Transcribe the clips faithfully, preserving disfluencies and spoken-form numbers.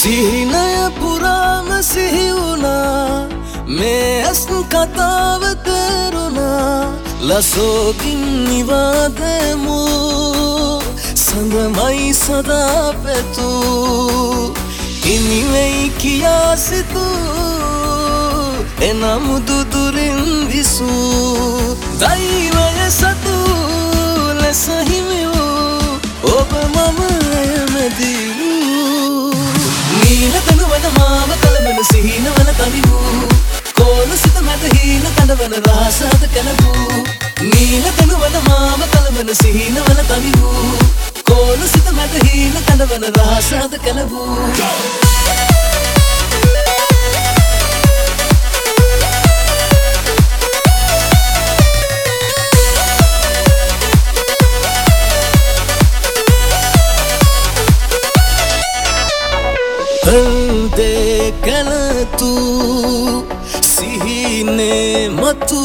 සිහිනය පුරාම සිහි වුණා මේ ඇස් කතාව තේරුණා ලසෝකින් නිවාදෙමු සඳමයි සදා පැතූ ඉනිවෙයි කියා සිතූ එනමුදු දුරින් විසූ දෛවය සතු ලෙස හිමි වූ ඔබ මම ඇමැදී නීල තනුවන මාව කලබල සිහිනවන තනි වූ කෝල සිත මැද හීන කඩවන රහසද කැලවූ නීල තනුවන මාව කලබල සිහිනවන තනි වූ කෝල සිත මැද හීන කඩවන රහසද කැලවූ हृदय कलतू सिहिने मत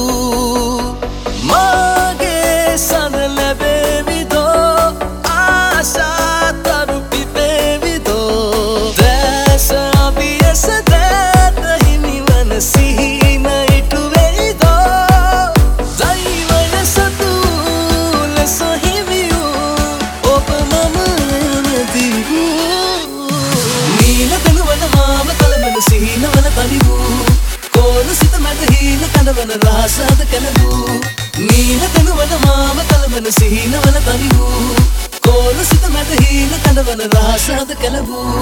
मागे सदल बेविदो आशा तरुपि बेविदो देश अभियस देत हिनिवन सिहिन इटु वेदो दैवय सतु लस हिमियु ओब मम नदिवु नील तनुवन माव कलबल सिहिनवन तनि वූ कोल सित मැද හීන කඳවන රහසද කැලවූ नील तनुवन माव कलबल සිහිනवन तनि වූ कोल सित මැද හීන කඳවන රහසද කැලවූ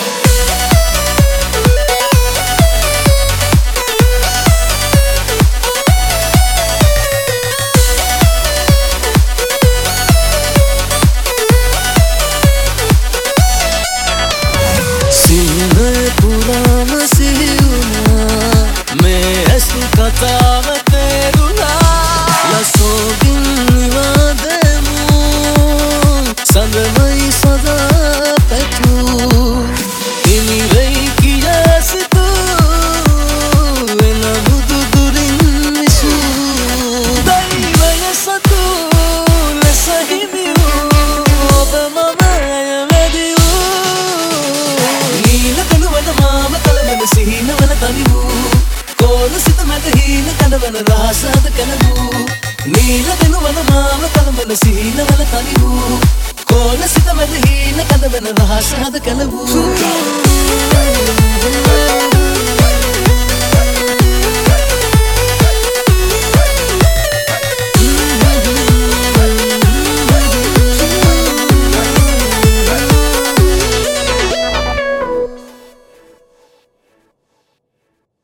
පුරාම සිහි වුණා මේ ඇස් කතාව තේරුණා ලසෝකින් නිවාදෙමු සඳමයි සදා පැතූ හිමිවෙයි කියා සිතූ එනමුදු දුරින් විසූ දෛවය සතු ලෙස හිමි වූ ඔබ මම ඇමැදි සිහිනවන තනි වූ කෝල සිත මැද හීන කඩවන රහසද කැලවූ නීල තනුවන මාව කලබල සිහිනවන තනි වූ කෝල සිත මැද හීන කඩවන රහසද කැලවූ